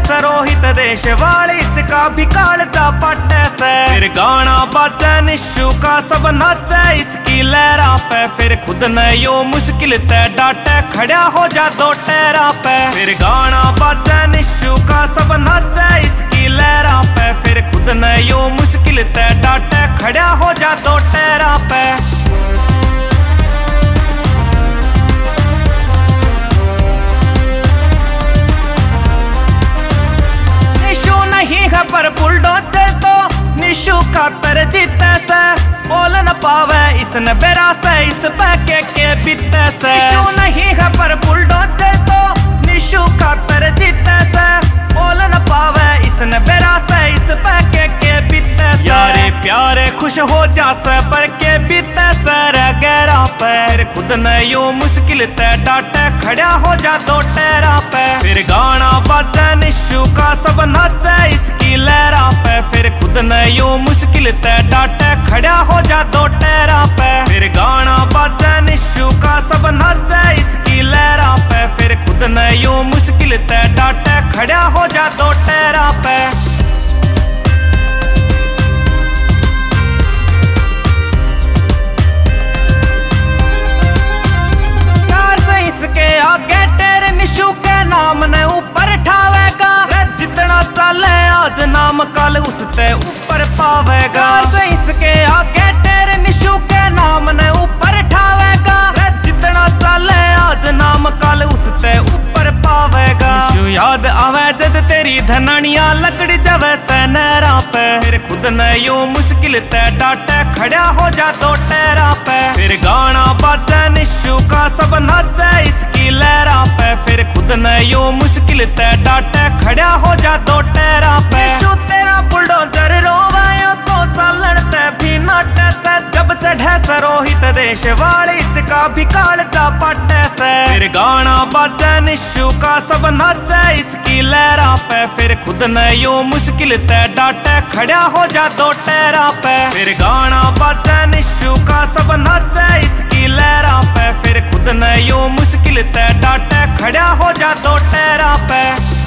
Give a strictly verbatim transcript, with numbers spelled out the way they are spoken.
सरोहित देश वाली इसका भी कालजा पटे से। फिर गाना बाजे निशु का सब नाचे इसकी लहरा पे। फिर खुद न यो मुश्किल ते डाटे खड़ा हो जा दो टेरा पे। फिर गाना बाजे निशु का सब नाचे इसकी लहरा पे। फिर खुद न यो मुश्किल ते डाटे खड़ा हो जा दो टेरा पे। पर बुलडोजर तो निशु खातर जीते से। बोल न पावे इसने बेरा से इस बहके के बीते से। निशु नहीं है पर बुलडोजर तो निशु खातर जीते से। बोल न पावे इसने बेरा से इस बहके के बीते से। यारे प्यारे खुश हो जा से पर के बीते से रे गहरा पैर। खुद न यो मुश्किल ते डाटे खड़ा हो जा दो टेरा पे। फिर गाना बाजे निशु का सब नाचे इसकी लहरा पे। फिर खुद न यो मुश्किल ते डाटे खड़ा हो जा दो टेरा पे। फिर गाना बाजे निशु का सब नाचे इसकी लहरा पे। फिर खुद न यो मुश्किल ते डाटे खड़ा हो जा दो टेरा पे। आगे तेरे निशु के नाम ने ऊपर ठावेगा। जितना चले आज नाम कल उसते ऊपर पावेगा। इसके आगे तेरे निशु के नाम ने ऊपर ठावेगा। जितना चले आज नाम कल उसते ऊपर पावेगा। निशु याद आवे जद तेरी धननिया लकड़ी जावे से नहरा पे। फिर खुद न यो मुश्किल ते डाटे खड़ा हो जा दो टेरा पे। फिर गाना बाजे निशु का सब नाचे इसकी लहरा पे। फिर खुद न यो मुश्किल ते डाटे खड़ा हो जा दो टेरा पे। निशु तेरा बुलडोजर रोवायो तो चलन ते भी नाटे से। जब चढ़े सरोहित देश वाली इसका भी कालजा पटे से। फिर गाना बाजे निशु का सब नाचे इसकी लहरा पे। फिर खुद न यो मुश्किल ते डाटे खड़ा हो जा दो टेरा पे। फिर गाना बाजे निशु का सब नाचे इसकी लहरा पे। फिर खुद न यो मुश्किल ते डाटे खड़ा हो जा दो टेरा पे।